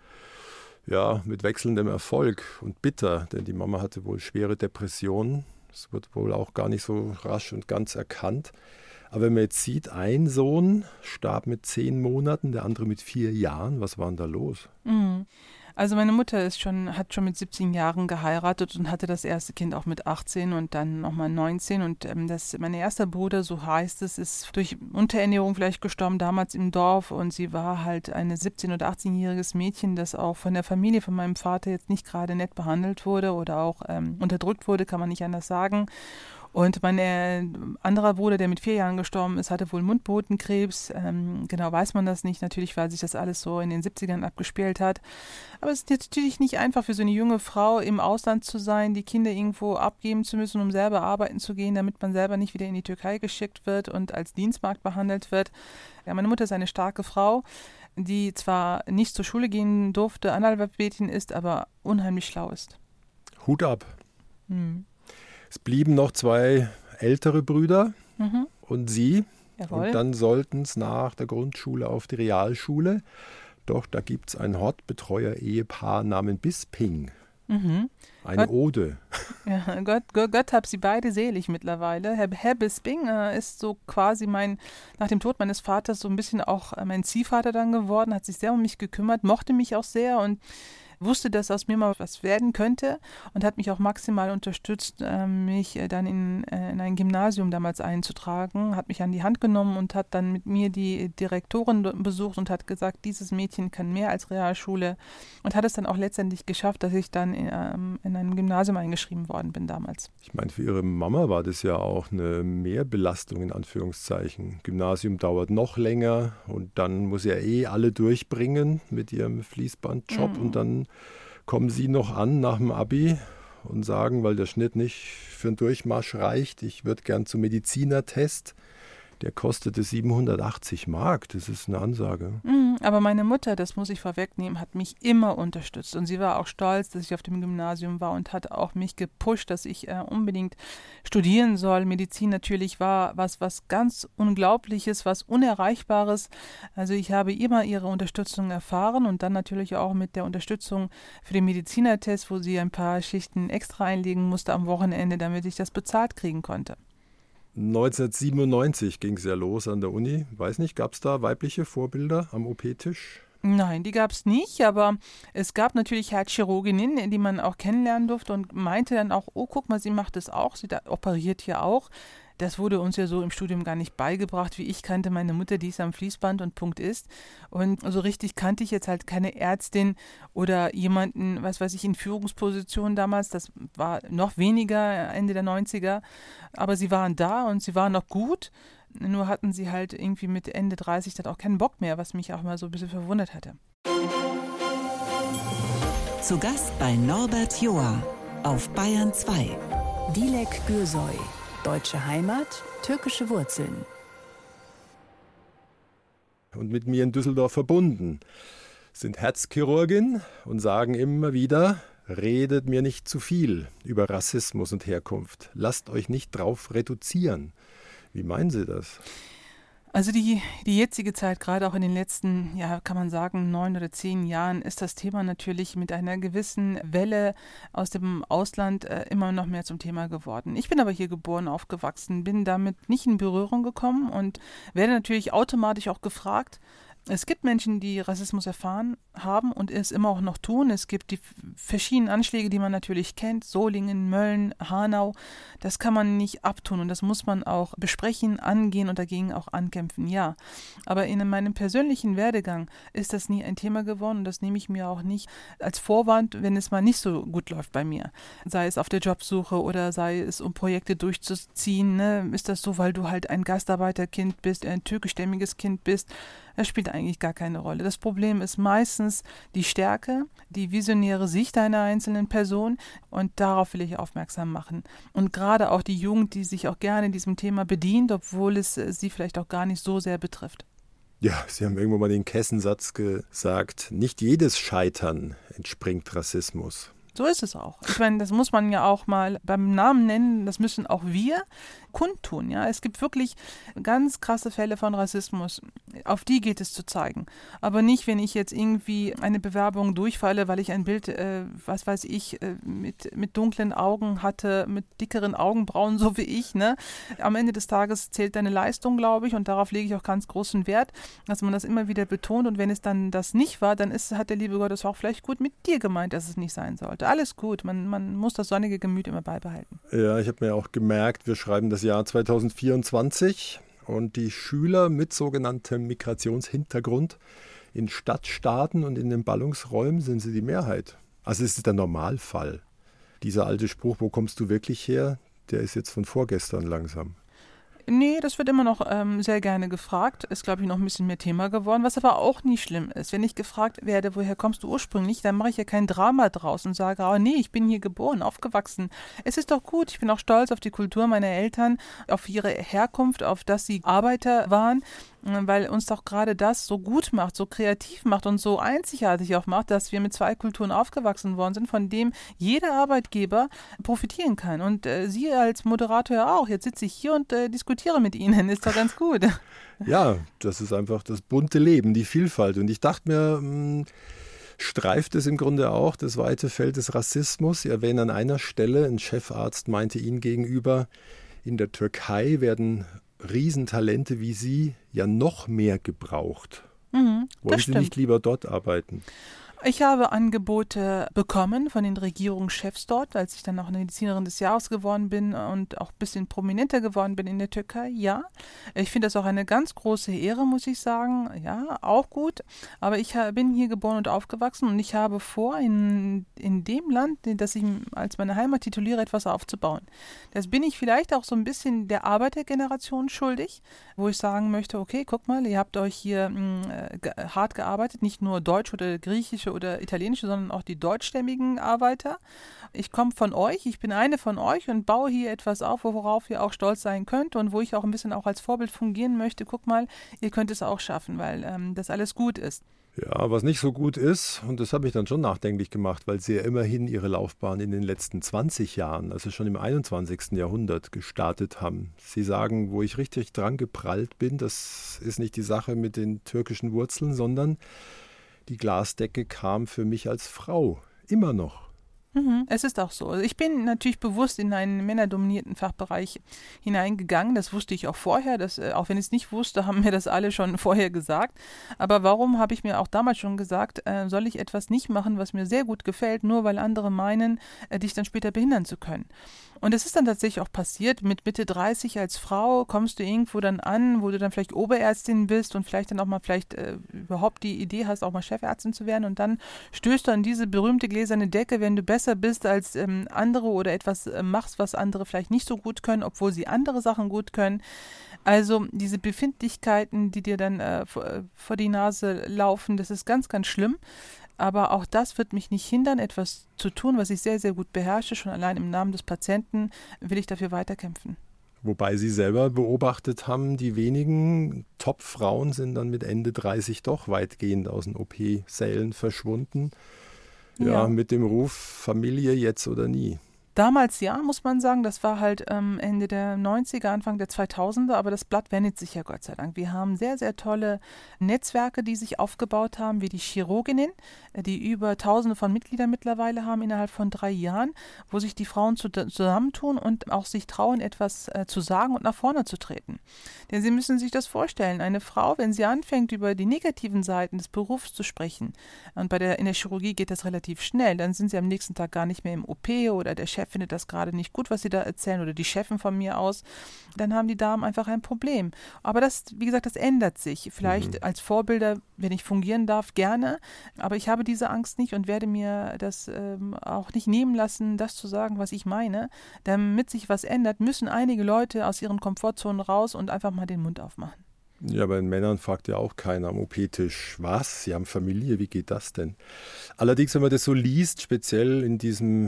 ja, mit wechselndem Erfolg und bitter, denn die Mama hatte wohl schwere Depressionen. Das wird wohl auch gar nicht so rasch und ganz erkannt. Aber wenn man jetzt sieht, ein Sohn starb mit zehn Monaten, der andere mit vier Jahren. Was war denn da los? Mhm. Also meine Mutter ist schon, hat schon mit siebzehn Jahren geheiratet und hatte das erste Kind auch mit achtzehn und dann nochmal neunzehn. Und ähm, das, mein erster Bruder, so heißt es, ist durch Unterernährung vielleicht gestorben, damals im Dorf. Und sie war halt eine siebzehn- oder achtzehnjähriges Mädchen, das auch von der Familie, von meinem Vater jetzt nicht gerade nett behandelt wurde oder auch ähm, unterdrückt wurde, kann man nicht anders sagen. Und mein äh, anderer Bruder, der mit vier Jahren gestorben ist, hatte wohl Mundbotenkrebs. Ähm, genau weiß man das nicht, natürlich, weil sich das alles so in den siebzigern abgespielt hat. Aber es ist natürlich nicht einfach für so eine junge Frau im Ausland zu sein, die Kinder irgendwo abgeben zu müssen, um selber arbeiten zu gehen, damit man selber nicht wieder in die Türkei geschickt wird und als Dienstmagd behandelt wird. Ja, meine Mutter ist eine starke Frau, die zwar nicht zur Schule gehen durfte, Analphabetin ist, aber unheimlich schlau ist. Hut ab. Hm. Es blieben noch zwei ältere Brüder mhm. und Sie. Jawohl. Und dann sollten es nach der Grundschule auf die Realschule. Doch da gibt es ein Hortbetreuer-Ehepaar namens Bisping. Mhm. Eine Gott, Ode. Ja, Gott, Gott, Gott hab sie beide selig mittlerweile. Herr, Herr Bisping äh, ist so quasi mein, nach dem Tod meines Vaters so ein bisschen auch äh, mein Ziehvater dann geworden, hat sich sehr um mich gekümmert, mochte mich auch sehr und wusste, dass aus mir mal was werden könnte und hat mich auch maximal unterstützt, äh, mich äh, dann in, äh, in ein Gymnasium damals einzutragen, hat mich an die Hand genommen und hat dann mit mir die Direktorin besucht und hat gesagt, dieses Mädchen kann mehr als Realschule und hat es dann auch letztendlich geschafft, dass ich dann in, ähm, in einem Gymnasium eingeschrieben worden bin damals. Ich meine, für Ihre Mama war das ja auch eine Mehrbelastung in Anführungszeichen. Gymnasium dauert noch länger und dann muss ja eh alle durchbringen mit ihrem Fließbandjob mhm. und dann kommen Sie noch an nach dem Abi und sagen, weil der Schnitt nicht für einen Durchmarsch reicht, ich würde gern zum Medizinertest. Der kostete siebenhundertachtzig Mark, das ist eine Ansage. Mhm, aber meine Mutter, das muss ich vorwegnehmen, hat mich immer unterstützt. Und sie war auch stolz, dass ich auf dem Gymnasium war und hat auch mich gepusht, dass ich äh, unbedingt studieren soll. Medizin natürlich war was, was ganz Unglaubliches, was Unerreichbares. Also ich habe immer ihre Unterstützung erfahren und dann natürlich auch mit der Unterstützung für den Medizinertest, wo sie ein paar Schichten extra einlegen musste am Wochenende, damit ich das bezahlt kriegen konnte. neunzehnhundertsiebenundneunzig ging es ja los an der Uni. Weiß nicht, gab es da weibliche Vorbilder am O P-Tisch? Nein, die gab es nicht, aber es gab natürlich Herzchirurginnen, die man auch kennenlernen durfte und meinte dann auch, oh, guck mal, sie macht das auch, sie da operiert hier auch. Das wurde uns ja so im Studium gar nicht beigebracht, wie ich kannte meine Mutter, die ist am Fließband und Punkt ist. Und so richtig kannte ich jetzt halt keine Ärztin oder jemanden, was weiß ich, in Führungspositionen damals. Das war noch weniger Ende der neunziger. Aber sie waren da und sie waren noch gut. Nur hatten sie halt irgendwie mit Ende dreißig dann auch keinen Bock mehr, was mich auch mal so ein bisschen verwundert hatte. Zu Gast bei Norbert Joa auf Bayern zwei. Dilek Gürsoy. Deutsche Heimat, türkische Wurzeln. Und mit mir in Düsseldorf verbunden sind Herzchirurgin und sagen immer wieder, redet mir nicht zu viel über Rassismus und Herkunft. Lasst euch nicht drauf reduzieren. Wie meinen Sie das? Also die, die jetzige Zeit, gerade auch in den letzten, ja, kann man sagen, neun oder zehn Jahren, ist das Thema natürlich mit einer gewissen Welle aus dem Ausland äh, immer noch mehr zum Thema geworden. Ich bin aber hier geboren, aufgewachsen, bin damit nicht in Berührung gekommen und werde natürlich automatisch auch gefragt. Es gibt Menschen, die Rassismus erfahren haben und es immer auch noch tun. Es gibt die verschiedenen Anschläge, die man natürlich kennt, Solingen, Mölln, Hanau. Das kann man nicht abtun und das muss man auch besprechen, angehen und dagegen auch ankämpfen, ja. Aber in meinem persönlichen Werdegang ist das nie ein Thema geworden und das nehme ich mir auch nicht als Vorwand, wenn es mal nicht so gut läuft bei mir. Sei es auf der Jobsuche oder sei es, um Projekte durchzuziehen. Ne? Ist das so, weil du halt ein Gastarbeiterkind bist, ein türkischstämmiges Kind bist? Das spielt eigentlich gar keine Rolle. Das Problem ist meistens die Stärke, die visionäre Sicht einer einzelnen Person und darauf will ich aufmerksam machen. Und gerade auch die Jugend, die sich auch gerne in diesem Thema bedient, obwohl es sie vielleicht auch gar nicht so sehr betrifft. Ja, Sie haben irgendwo mal den Kessensatz gesagt, nicht jedes Scheitern entspringt Rassismus. So ist es auch. Ich meine, das muss man ja auch mal beim Namen nennen, das müssen auch wir kundtun. Ja? Es gibt wirklich ganz krasse Fälle von Rassismus, auf die geht es zu zeigen. Aber nicht, wenn ich jetzt irgendwie eine Bewerbung durchfalle, weil ich ein Bild, äh, was weiß ich, äh, mit, mit dunklen Augen hatte, mit dickeren Augenbrauen, so wie ich. Ne? Am Ende des Tages zählt deine Leistung, glaube ich, und darauf lege ich auch ganz großen Wert, dass man das immer wieder betont. Und wenn es dann das nicht war, dann ist, hat der liebe Gott es auch vielleicht gut mit dir gemeint, dass es nicht sein sollte. Alles gut, man, man muss das sonnige Gemüt immer beibehalten. Ja, ich habe mir auch gemerkt, wir schreiben das Jahr zweitausendvierundzwanzig und die Schüler mit sogenanntem Migrationshintergrund in Stadtstaaten und in den Ballungsräumen sind sie die Mehrheit. Also es ist der Normalfall. Dieser alte Spruch, wo kommst du wirklich her, der ist jetzt von vorgestern langsam. Nee, das wird immer noch ähm, sehr gerne gefragt. Ist, glaube ich, noch ein bisschen mehr Thema geworden, was aber auch nie schlimm ist. Wenn ich gefragt werde, woher kommst du ursprünglich, dann mache ich ja kein Drama draus und sage, oh nee, ich bin hier geboren, aufgewachsen. Es ist doch gut, ich bin auch stolz auf die Kultur meiner Eltern, auf ihre Herkunft, auf dass sie Arbeiter waren, weil uns doch gerade das so gut macht, so kreativ macht und so einzigartig auch macht, dass wir mit zwei Kulturen aufgewachsen worden sind, von dem jeder Arbeitgeber profitieren kann. Und äh, Sie als Moderator ja auch. Jetzt sitze ich hier und äh, diskutiere mit Ihnen. Ist doch ganz gut. Ja, das ist einfach das bunte Leben, die Vielfalt. Und ich dachte mir, mh, streift es im Grunde auch das weite Feld des Rassismus. Sie erwähnen an einer Stelle, ein Chefarzt meinte Ihnen gegenüber, in der Türkei werden Riesentalente wie Sie ja noch mehr gebraucht. Mhm, Wollen Sie stimmt. nicht lieber dort arbeiten? Ich habe Angebote bekommen von den Regierungschefs dort, als ich dann auch Medizinerin des Jahres geworden bin und auch ein bisschen prominenter geworden bin in der Türkei. Ja, ich finde das auch eine ganz große Ehre, muss ich sagen. Ja, auch gut. Aber ich bin hier geboren und aufgewachsen und ich habe vor, in, in dem Land, das ich als meine Heimat tituliere, etwas aufzubauen. Das bin ich vielleicht auch so ein bisschen der Arbeitergeneration schuldig, wo ich sagen möchte, okay, guck mal, ihr habt euch hier mh, ge- hart gearbeitet, nicht nur deutsch oder griechische oder italienische, sondern auch die deutschstämmigen Arbeiter. Ich komme von euch, ich bin eine von euch und baue hier etwas auf, worauf ihr auch stolz sein könnt und wo ich auch ein bisschen auch als Vorbild fungieren möchte. Guck mal, ihr könnt es auch schaffen, weil ähm, das alles gut ist. Ja, was nicht so gut ist, und das habe ich dann schon nachdenklich gemacht, weil Sie ja immerhin Ihre Laufbahn in den letzten zwanzig Jahren, also schon im einundzwanzigsten Jahrhundert gestartet haben. Sie sagen, wo ich richtig dran geprallt bin, das ist nicht die Sache mit den türkischen Wurzeln, sondern die Glasdecke kam für mich als Frau immer noch. Mhm, es ist auch so. Also ich bin natürlich bewusst in einen männerdominierten Fachbereich hineingegangen. Das wusste ich auch vorher. Das, auch wenn ich es nicht wusste, haben mir das alle schon vorher gesagt. Aber warum habe ich mir auch damals schon gesagt, äh, soll ich etwas nicht machen, was mir sehr gut gefällt, nur weil andere meinen, äh, dich dann später behindern zu können? Und es ist dann tatsächlich auch passiert, mit Mitte dreißig als Frau kommst du irgendwo dann an, wo du dann vielleicht Oberärztin bist und vielleicht dann auch mal vielleicht äh, überhaupt die Idee hast, auch mal Chefärztin zu werden und dann stößt du an diese berühmte gläserne Decke, wenn du besser bist als ähm, andere oder etwas äh, machst, was andere vielleicht nicht so gut können, obwohl sie andere Sachen gut können. Also diese Befindlichkeiten, die dir dann äh, vor, vor die Nase laufen, das ist ganz, ganz schlimm. Aber auch das wird mich nicht hindern, etwas zu tun, was ich sehr, sehr gut beherrsche. Schon allein im Namen des Patienten will ich dafür weiterkämpfen. Wobei Sie selber beobachtet haben, die wenigen Top-Frauen sind dann mit Ende dreißig doch weitgehend aus den O P-Sälen verschwunden. Ja, ja, mit dem Ruf Familie jetzt oder nie. Damals ja, muss man sagen, das war halt ähm, Ende der neunziger, Anfang der zweitausender, aber das Blatt wendet sich ja Gott sei Dank. Wir haben sehr, sehr tolle Netzwerke, die sich aufgebaut haben, wie die Chirurginnen, die über Tausende von Mitgliedern mittlerweile haben innerhalb von drei Jahren, wo sich die Frauen zu, zusammentun und auch sich trauen, etwas äh, zu sagen und nach vorne zu treten. Denn Sie müssen sich das vorstellen, eine Frau, wenn sie anfängt, über die negativen Seiten des Berufs zu sprechen, und bei der, in der Chirurgie geht das relativ schnell, dann sind sie am nächsten Tag gar nicht mehr im O P oder der Chef findet das gerade nicht gut, was sie da erzählen oder die Chefin von mir aus, dann haben die Damen einfach ein Problem. Aber das, wie gesagt, das ändert sich. Vielleicht mhm. als Vorbilder, wenn ich fungieren darf, gerne, aber ich habe diese Angst nicht und werde mir das ähm, auch nicht nehmen lassen, das zu sagen, was ich meine. Damit sich was ändert, müssen einige Leute aus ihren Komfortzonen raus und einfach mal den Mund aufmachen. Ja, bei den Männern fragt ja auch keiner am O P-Tisch, was? Sie haben Familie, wie geht das denn? Allerdings, wenn man das so liest, speziell in diesem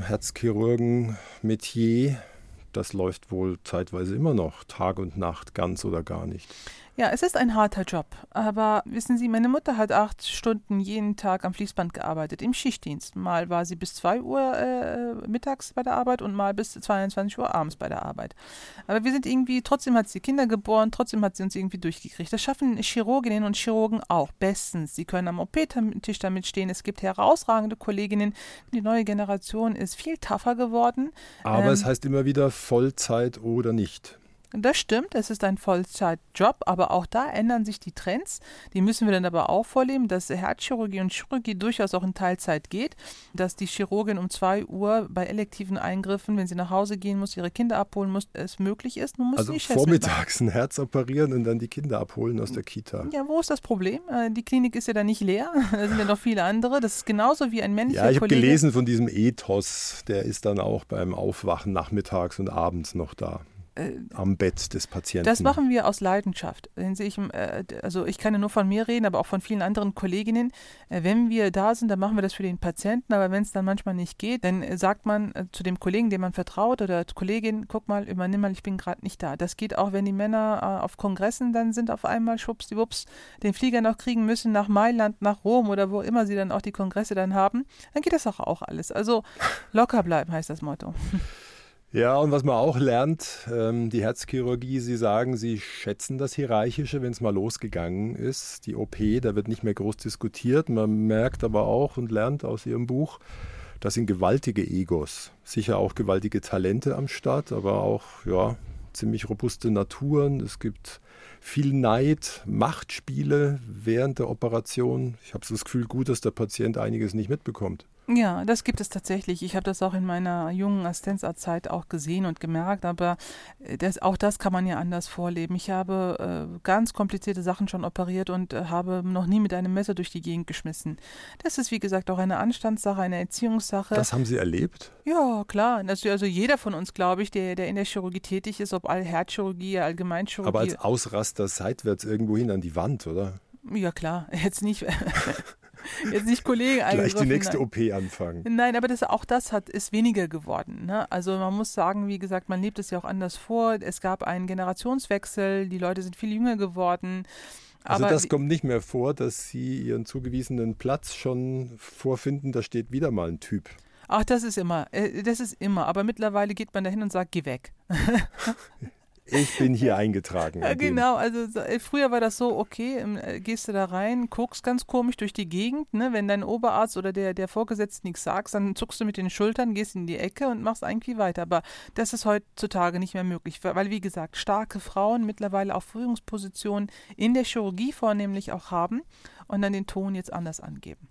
Herzchirurgen-Metier, das läuft wohl zeitweise immer noch, Tag und Nacht, ganz oder gar nicht. Ja, es ist ein harter Job, aber wissen Sie, meine Mutter hat acht Stunden jeden Tag am Fließband gearbeitet, im Schichtdienst. Mal war sie bis zwei Uhr äh, mittags bei der Arbeit und mal bis zweiundzwanzig Uhr abends bei der Arbeit. Aber wir sind irgendwie, trotzdem hat sie Kinder geboren, trotzdem hat sie uns irgendwie durchgekriegt. Das schaffen Chirurginnen und Chirurgen auch bestens. Sie können am O P-Tisch damit stehen. Es gibt herausragende Kolleginnen. Die neue Generation ist viel tougher geworden. Aber ähm, es heißt immer wieder Vollzeit oder nicht. Das stimmt, es ist ein Vollzeitjob, aber auch da ändern sich die Trends. Die müssen wir dann aber auch vorleben, dass Herzchirurgie und Chirurgie durchaus auch in Teilzeit geht, dass die Chirurgin um zwei Uhr bei elektiven Eingriffen, wenn sie nach Hause gehen muss, ihre Kinder abholen muss, es möglich ist. Man muss also nicht vormittags ein Herz operieren und dann die Kinder abholen aus der Kita. Ja, wo ist das Problem? Die Klinik ist ja da nicht leer, da sind ja noch viele andere. Das ist genauso wie ein männlicher Ja, ich habe Kollege. gelesen von diesem Ethos, der ist dann auch beim Aufwachen nachmittags und abends noch da. Am Bett des Patienten. Das machen wir aus Leidenschaft. Ich, also ich kann ja nur von mir reden, aber auch von vielen anderen Kolleginnen. Wenn wir da sind, dann machen wir das für den Patienten, aber wenn es dann manchmal nicht geht, dann sagt man zu dem Kollegen, dem man vertraut oder Kollegin, guck mal, übernimm mal, ich bin gerade nicht da. Das geht auch, wenn die Männer auf Kongressen dann sind, auf einmal schwuppsdiwupps, den Flieger noch kriegen müssen nach Mailand, nach Rom oder wo immer sie dann auch die Kongresse dann haben, dann geht das auch, auch alles. Also locker bleiben heißt das Motto. Ja, und was man auch lernt, ähm, die Herzchirurgie, Sie sagen, Sie schätzen das Hierarchische, wenn es mal losgegangen ist. Die O P, da wird nicht mehr groß diskutiert. Man merkt aber auch und lernt aus Ihrem Buch, das sind gewaltige Egos. Sicher auch gewaltige Talente am Start, aber auch ja, ziemlich robuste Naturen. Es gibt viel Neid, Machtspiele während der Operation. Ich habe so das Gefühl, gut, dass der Patient einiges nicht mitbekommt. Ja, das gibt es tatsächlich. Ich habe das auch in meiner jungen Assistenzarztzeit auch gesehen und gemerkt, aber das, auch das kann man ja anders vorleben. Ich habe äh, ganz komplizierte Sachen schon operiert und äh, habe noch nie mit einem Messer durch die Gegend geschmissen. Das ist, wie gesagt, auch eine Anstandssache, eine Erziehungssache. Das haben Sie erlebt? Ja, klar. Also, also jeder von uns, glaube ich, der, der in der Chirurgie tätig ist, ob Herzchirurgie, Allgemeinchirurgie. Aber als Ausraster seitwärts irgendwo hin an die Wand, oder? Ja, klar. Jetzt nicht... Jetzt nicht Kollegen eingegriffen. Gleich die nächste nein. O P anfangen. Nein, aber das, auch das hat, ist weniger geworden. Ne? Also man muss sagen, wie gesagt, man lebt es ja auch anders vor. Es gab einen Generationswechsel, die Leute sind viel jünger geworden. Also aber das kommt nicht mehr vor, dass Sie Ihren zugewiesenen Platz schon vorfinden, da steht wieder mal ein Typ. Ach, das ist immer, das ist immer. Aber mittlerweile geht man dahin und sagt, geh weg. Ich bin hier eingetragen. Ja, genau, also so, äh, früher war das so, okay, ähm, äh, gehst du da rein, guckst ganz komisch durch die Gegend, ne? Wenn dein Oberarzt oder der, der Vorgesetzte nichts sagt, dann zuckst du mit den Schultern, gehst in die Ecke und machst irgendwie weiter. Aber das ist heutzutage nicht mehr möglich, weil, wie gesagt, starke Frauen mittlerweile auch Führungspositionen in der Chirurgie vornehmlich auch haben und dann den Ton jetzt anders angeben.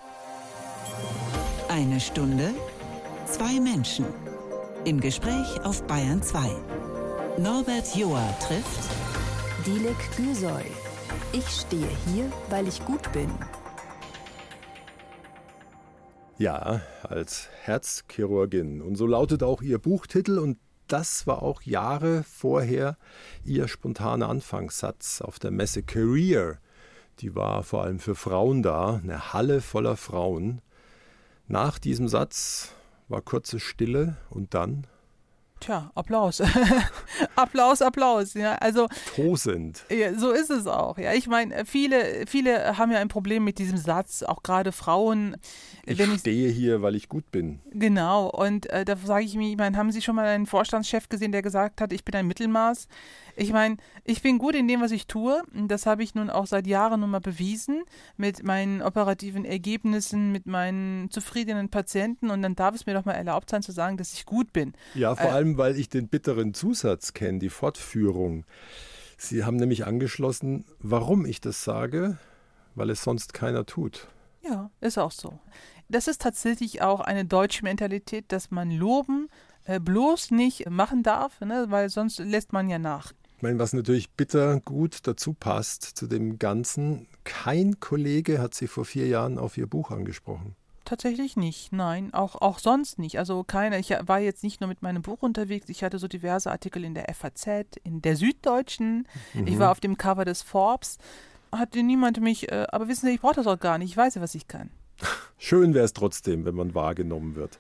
Eine Stunde, zwei Menschen. Im Gespräch auf Bayern zwei. Norbert Joa trifft Dilek Gürsoy. Ich stehe hier, weil ich gut bin. Ja, als Herzchirurgin. Und so lautet auch ihr Buchtitel und das war auch Jahre vorher ihr spontaner Anfangssatz auf der Messe Career. Die war vor allem für Frauen da, eine Halle voller Frauen. Nach diesem Satz war kurze Stille und dann... Tja, Applaus. Applaus, Applaus. Ja, also tosend. Ja, so ist es auch. Ja, ich meine, viele, viele haben ja ein Problem mit diesem Satz, auch gerade Frauen. Ich wenn stehe ich, hier, weil ich gut bin. Genau. Und äh, da sage ich mir, ich meine, haben Sie schon mal einen Vorstandschef gesehen, der gesagt hat, ich bin ein Mittelmaß? Ich meine, ich bin gut in dem, was ich tue. Das habe ich nun auch seit Jahren nun mal bewiesen mit meinen operativen Ergebnissen, mit meinen zufriedenen Patienten. Und dann darf es mir doch mal erlaubt sein zu sagen, dass ich gut bin. Ja, vor äh, allem, weil ich den bitteren Zusatz kenne, die Fortführung. Sie haben nämlich angeschlossen, warum ich das sage, weil es sonst keiner tut. Ja, ist auch so. Das ist tatsächlich auch eine deutsche Mentalität, dass man loben äh, bloß nicht machen darf, ne, weil sonst lässt man ja nach. Ich meine, was natürlich bitter gut dazu passt zu dem Ganzen, kein Kollege hat Sie vor vier Jahren auf Ihr Buch angesprochen. Tatsächlich nicht, nein, auch, auch sonst nicht. Also keiner, ich war jetzt nicht nur mit meinem Buch unterwegs, ich hatte so diverse Artikel in der F A Z, in der Süddeutschen, mhm. Ich war auf dem Cover des Forbes, hatte niemand mich, äh, aber wissen Sie, ich brauche das auch gar nicht, ich weiß ja, was ich kann. Schön wäre es trotzdem, wenn man wahrgenommen wird.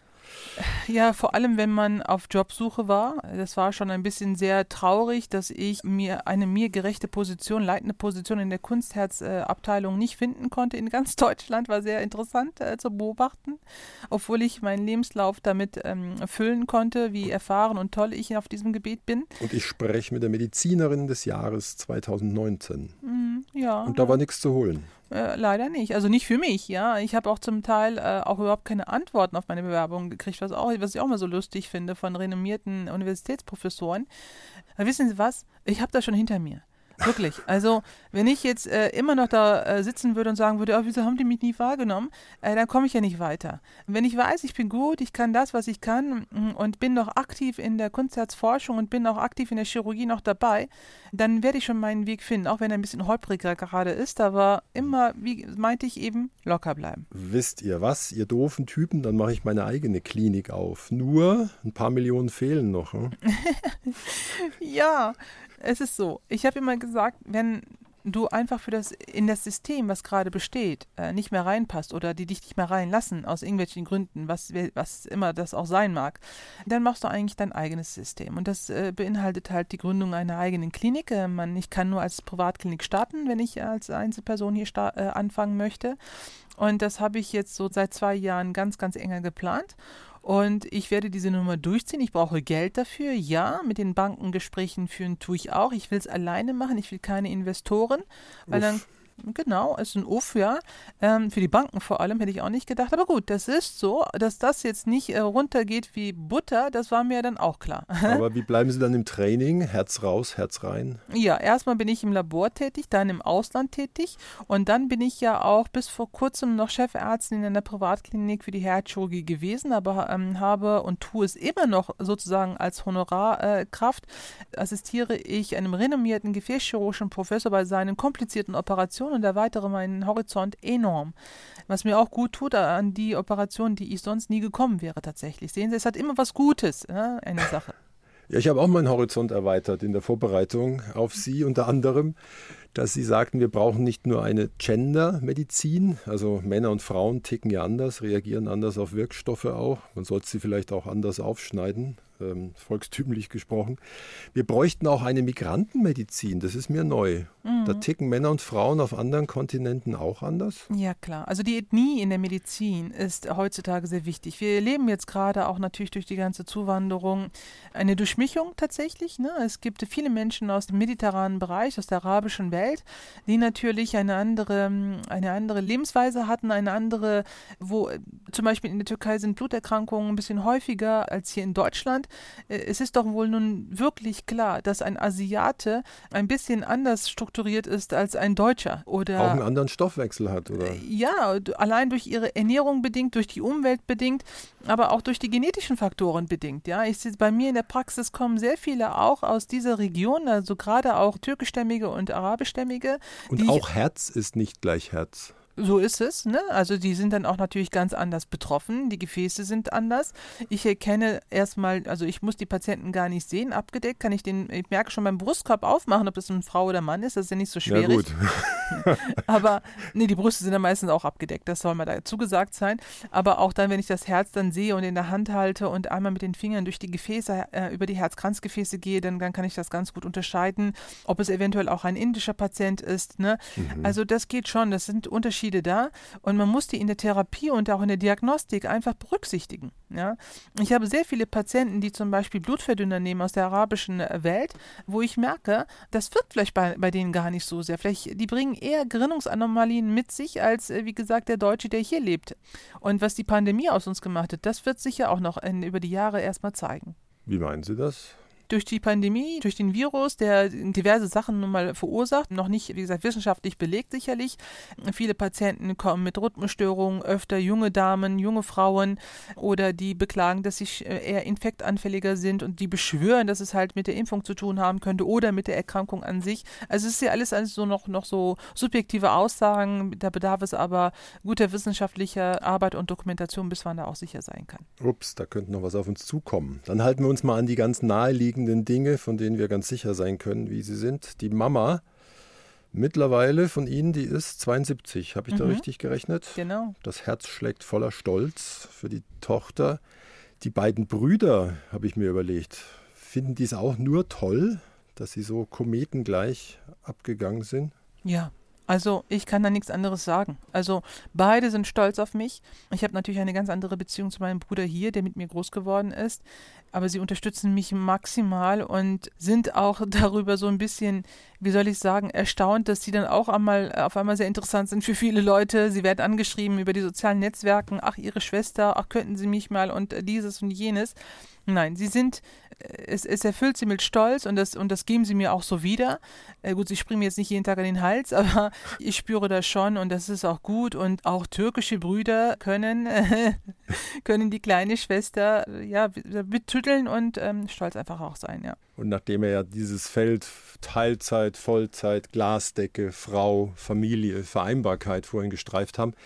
Ja, vor allem, wenn man auf Jobsuche war. Das war schon ein bisschen sehr traurig, dass ich mir eine mir gerechte Position, leitende Position in der Kunstherzabteilung nicht finden konnte. In ganz Deutschland war sehr interessant äh, zu beobachten, obwohl ich meinen Lebenslauf damit ähm, füllen konnte, wie erfahren und toll ich auf diesem Gebiet bin. Und ich spreche mit der Medizinerin des Jahres zweitausendneunzehn. Mm, ja. Und da war nichts zu holen. Äh, leider nicht. Also nicht für mich, ja. Ich habe auch zum Teil äh, auch überhaupt keine Antworten auf meine Bewerbung gekriegt, was, auch, was ich auch mal so lustig finde von renommierten Universitätsprofessoren. Aber wissen Sie was? Ich habe das schon hinter mir. Wirklich. Also, wenn ich jetzt äh, immer noch da äh, sitzen würde und sagen würde, oh, wieso haben die mich nie wahrgenommen, äh, dann komme ich ja nicht weiter. Wenn ich weiß, ich bin gut, ich kann das, was ich kann und bin noch aktiv in der Kunstherzforschung und bin auch aktiv in der Chirurgie noch dabei, dann werde ich schon meinen Weg finden, auch wenn er ein bisschen holpriger gerade ist, aber immer, wie meinte ich eben, locker bleiben. Wisst ihr was, ihr doofen Typen, dann mache ich meine eigene Klinik auf. Nur ein paar Millionen fehlen noch. Hm? Ja, es ist so. Ich habe immer gesagt, wenn du einfach für das in das System, was gerade besteht, äh, nicht mehr reinpasst oder die dich nicht mehr reinlassen, aus irgendwelchen Gründen, was, was immer das auch sein mag, dann machst du eigentlich dein eigenes System. Und das äh, beinhaltet halt die Gründung einer eigenen Klinik. Äh, man, ich kann nur als Privatklinik starten, wenn ich als Einzelperson hier sta- äh, anfangen möchte. Und das habe ich jetzt so seit zwei Jahren ganz, ganz enger geplant. Und ich werde diese Nummer durchziehen. Ich brauche Geld dafür. Ja, mit den Banken Gesprächen führen tue ich auch. Ich will es alleine machen. Ich will keine Investoren, weil Uff. dann Genau, ist ein Uff, ja. Ähm, für die Banken vor allem hätte ich auch nicht gedacht. Aber gut, das ist so, dass das jetzt nicht äh, runtergeht wie Butter, das war mir dann auch klar. Aber wie bleiben Sie dann im Training? Herz raus, Herz rein? Ja, erstmal bin ich im Labor tätig, dann im Ausland tätig und dann bin ich ja auch bis vor kurzem noch Chefärztin in einer Privatklinik für die Herzchirurgie gewesen, aber ähm, habe und tue es immer noch sozusagen als Honorarkraft. Äh, assistiere ich einem renommierten gefäßchirurgischen Professor bei seinen komplizierten Operationen und erweitere meinen Horizont enorm. Was mir auch gut tut an die Operation, die ich sonst nie gekommen wäre tatsächlich. Sehen Sie, es hat immer was Gutes, ja, eine Sache. Ja, ich habe auch meinen Horizont erweitert in der Vorbereitung auf Sie, unter anderem, dass Sie sagten, wir brauchen nicht nur eine Gender-Medizin, also Männer und Frauen ticken ja anders, reagieren anders auf Wirkstoffe auch. Man sollte sie vielleicht auch anders aufschneiden. ähm, volkstümlich gesprochen. Wir bräuchten auch eine Migrantenmedizin, das ist mir neu. Mhm. Da ticken Männer und Frauen auf anderen Kontinenten auch anders? Ja, klar. Also die Ethnie in der Medizin ist heutzutage sehr wichtig. Wir erleben jetzt gerade auch natürlich durch die ganze Zuwanderung eine Durchmischung tatsächlich. Ne? Es gibt viele Menschen aus dem mediterranen Bereich, aus der arabischen Welt, die natürlich eine andere, eine andere Lebensweise hatten, eine andere, wo zum Beispiel in der Türkei sind Bluterkrankungen ein bisschen häufiger als hier in Deutschland. Es ist doch wohl nun wirklich klar, dass ein Asiate ein bisschen anders strukturiert ist als ein Deutscher. Oder auch einen anderen Stoffwechsel hat, oder? Ja, allein durch ihre Ernährung bedingt, durch die Umwelt bedingt, aber auch durch die genetischen Faktoren bedingt. Ja, ich sehe, bei mir in der Praxis kommen sehr viele auch aus dieser Region, also gerade auch türkischstämmige und arabischstämmige. Und auch Herz ist nicht gleich Herz. So ist es, ne? Also die sind dann auch natürlich ganz anders betroffen, die Gefäße sind anders. Ich erkenne erstmal, also ich muss die Patienten gar nicht sehen, abgedeckt kann ich den, ich merke schon beim Brustkorb aufmachen, ob das eine Frau oder Mann ist, das ist ja nicht so schwierig. Ja, gut. Aber nee, die Brüste sind dann meistens auch abgedeckt, das soll mal dazu gesagt sein. Aber auch dann, wenn ich das Herz dann sehe und in der Hand halte und einmal mit den Fingern durch die Gefäße, äh, über die Herzkranzgefäße gehe, dann, dann kann ich das ganz gut unterscheiden, ob es eventuell auch ein indischer Patient ist, ne? Mhm. Also das geht schon, das sind Unterschiede da und man muss die in der Therapie und auch in der Diagnostik einfach berücksichtigen. Ja? Ich habe sehr viele Patienten, die zum Beispiel Blutverdünner nehmen aus der arabischen Welt, wo ich merke, das wirkt vielleicht bei, bei denen gar nicht so sehr. Vielleicht, die bringen eher Gerinnungsanomalien mit sich als, wie gesagt, der Deutsche, der hier lebt. Und was die Pandemie aus uns gemacht hat, das wird sicher auch noch in, über die Jahre erstmal zeigen. Wie meinen Sie das? Durch die Pandemie, durch den Virus, der diverse Sachen nun mal verursacht, noch nicht, wie gesagt, wissenschaftlich belegt sicherlich. Viele Patienten kommen mit Rhythmusstörungen, öfter junge Damen, junge Frauen oder die beklagen, dass sie eher infektanfälliger sind und die beschwören, dass es halt mit der Impfung zu tun haben könnte oder mit der Erkrankung an sich. Also es ist ja alles, alles so noch, noch so subjektive Aussagen, da bedarf es aber guter wissenschaftlicher Arbeit und Dokumentation, bis man da auch sicher sein kann. Ups, da könnte noch was auf uns zukommen. Dann halten wir uns mal an die ganz naheliegenden Dinge, von denen wir ganz sicher sein können, wie sie sind. Die Mama mittlerweile von Ihnen, die ist zweiundsiebzig. Habe ich mhm. da richtig gerechnet? Genau. Das Herz schlägt voller Stolz für die Tochter. Die beiden Brüder, habe ich mir überlegt, finden die es auch nur toll, dass sie so kometengleich abgegangen sind? Ja. Also ich kann da nichts anderes sagen. Also beide sind stolz auf mich. Ich habe natürlich eine ganz andere Beziehung zu meinem Bruder hier, der mit mir groß geworden ist. Aber sie unterstützen mich maximal und sind auch darüber so ein bisschen, wie soll ich sagen, erstaunt, dass sie dann auch einmal auf einmal sehr interessant sind für viele Leute. Sie werden angeschrieben über die sozialen Netzwerken. Ach, ihre Schwester, ach, könnten Sie mich mal und dieses und jenes. Nein, sie sind, es, es erfüllt sie mit Stolz und das, und das geben sie mir auch so wieder. Äh, gut, sie springen mir jetzt nicht jeden Tag an den Hals, aber ich spüre das schon und das ist auch gut. Und auch türkische Brüder können, äh, können die kleine Schwester ja, betütteln und ähm, stolz einfach auch sein, ja. Und nachdem er ja dieses Feld Teilzeit, Vollzeit, Glasdecke, Frau, Familie, Vereinbarkeit vorhin gestreift haben,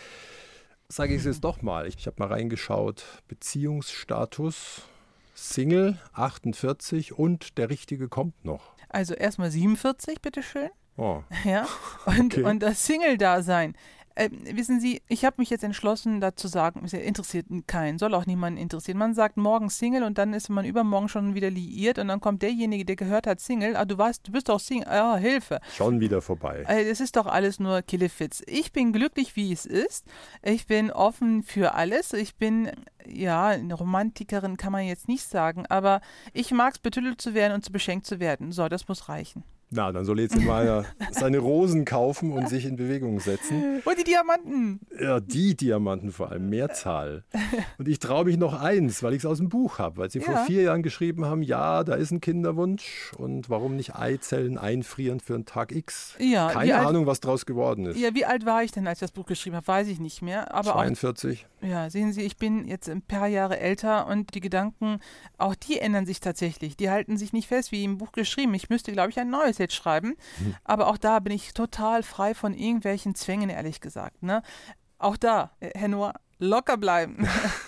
sage ich es jetzt doch mal. Ich habe mal reingeschaut, Beziehungsstatus, Single, achtundvierzig und der Richtige kommt noch. Also erstmal siebenundvierzig, bitteschön. Oh. Ja, und, Okay. und das Single-Dasein. Äh, wissen Sie, ich habe mich jetzt entschlossen, dazu sagen, es interessiert keinen, soll auch niemanden interessieren. Man sagt morgen Single und dann ist man übermorgen schon wieder liiert und dann kommt derjenige, der gehört hat, Single. Ah, du weißt, du bist doch Single. Ah, Hilfe. Schon wieder vorbei. Es ist doch alles nur Killefits. Ich bin glücklich, wie es ist. Ich bin offen für alles. Ich bin, ja, eine Romantikerin kann man jetzt nicht sagen, aber ich mag es, betüttelt zu werden und zu beschenkt zu werden. So, das muss reichen. Na, dann soll jetzt mal seine Rosen kaufen und sich in Bewegung setzen. Und die Diamanten. Ja, die Diamanten vor allem, Mehrzahl. Und ich traue mich noch eins, weil ich es aus dem Buch habe, weil Sie Ja. vor vier Jahren geschrieben haben, ja, da ist ein Kinderwunsch und warum nicht Eizellen einfrieren für einen Tag X? Ja, wie Keine alt- Ahnung, was draus geworden ist. Ja, wie alt war ich denn, als ich das Buch geschrieben habe? Weiß ich nicht mehr. Aber auch, zweiundvierzig. ja, sehen Sie, ich bin jetzt ein paar Jahre älter und die Gedanken, auch die ändern sich tatsächlich. Die halten sich nicht fest, wie im Buch geschrieben. Ich müsste, glaube ich, ein neues jetzt schreiben. Hm. Aber auch da bin ich total frei von irgendwelchen Zwängen, ehrlich gesagt. Ne? Auch da, äh, Herr Noah, locker bleiben.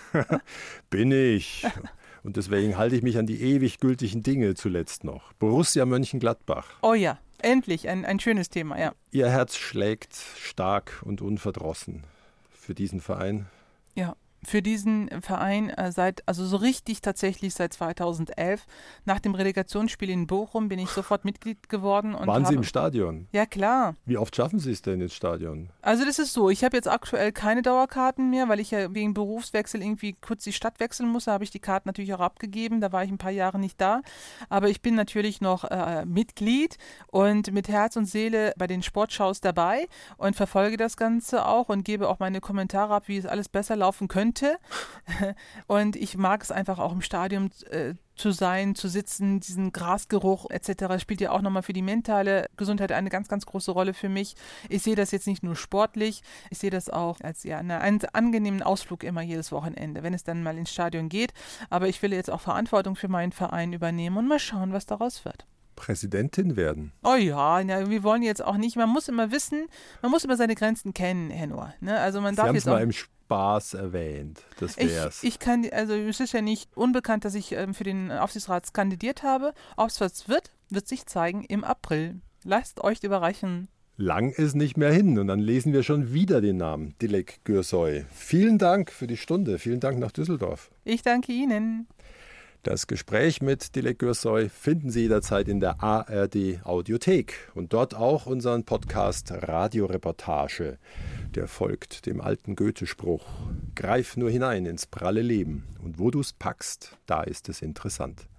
Bin ich. Und deswegen halte ich mich an die ewig gültigen Dinge zuletzt noch. Borussia Mönchengladbach. Oh ja, endlich, ein, ein schönes Thema, ja. Ihr Herz schlägt stark und unverdrossen für diesen Verein. Ja, für diesen Verein äh, seit, also so richtig tatsächlich seit zweitausendelf. Nach dem Relegationsspiel in Bochum bin ich sofort Mitglied geworden. Und Waren habe, Sie im Stadion? Ja, klar. Wie oft schaffen Sie es denn ins Stadion? Also das ist so, ich habe jetzt aktuell keine Dauerkarten mehr, weil ich ja wegen Berufswechsel irgendwie kurz die Stadt wechseln muss. Da habe ich die Karten natürlich auch abgegeben, da war ich ein paar Jahre nicht da. Aber ich bin natürlich noch äh, Mitglied und mit Herz und Seele bei den Sportshows dabei und verfolge das Ganze auch und gebe auch meine Kommentare ab, wie es alles besser laufen könnte. Und ich mag es einfach auch im Stadion äh, zu sein, zu sitzen, diesen Grasgeruch et cetera spielt ja auch nochmal für die mentale Gesundheit eine ganz, ganz große Rolle für mich. Ich sehe das jetzt nicht nur sportlich, ich sehe das auch als ja, eine, einen angenehmen Ausflug immer jedes Wochenende, wenn es dann mal ins Stadion geht. Aber ich will jetzt auch Verantwortung für meinen Verein übernehmen und mal schauen, was daraus wird. Präsidentin werden? Oh ja, ja, wir wollen jetzt auch nicht, man muss immer wissen, man muss immer seine Grenzen kennen, Herr Noah. Ne? Also man Sie darf haben es jetzt auch, mal im Spaß erwähnt, das wär's. Ich, ich kann, also es ist ja nicht unbekannt, dass ich ähm, für den Aufsichtsrat kandidiert habe. Ob es was wird, wird sich zeigen im April. Lasst euch überreichen. Lang ist nicht mehr hin und dann lesen wir schon wieder den Namen Dilek Gürsoy. Vielen Dank für die Stunde, vielen Dank nach Düsseldorf. Ich danke Ihnen. Das Gespräch mit Dilek Gürsoy finden Sie jederzeit in der A R D Audiothek und dort auch unseren Podcast Radioreportage. Der folgt dem alten Goethe-Spruch: Greif nur hinein ins pralle Leben und wo du's packst, da ist es interessant.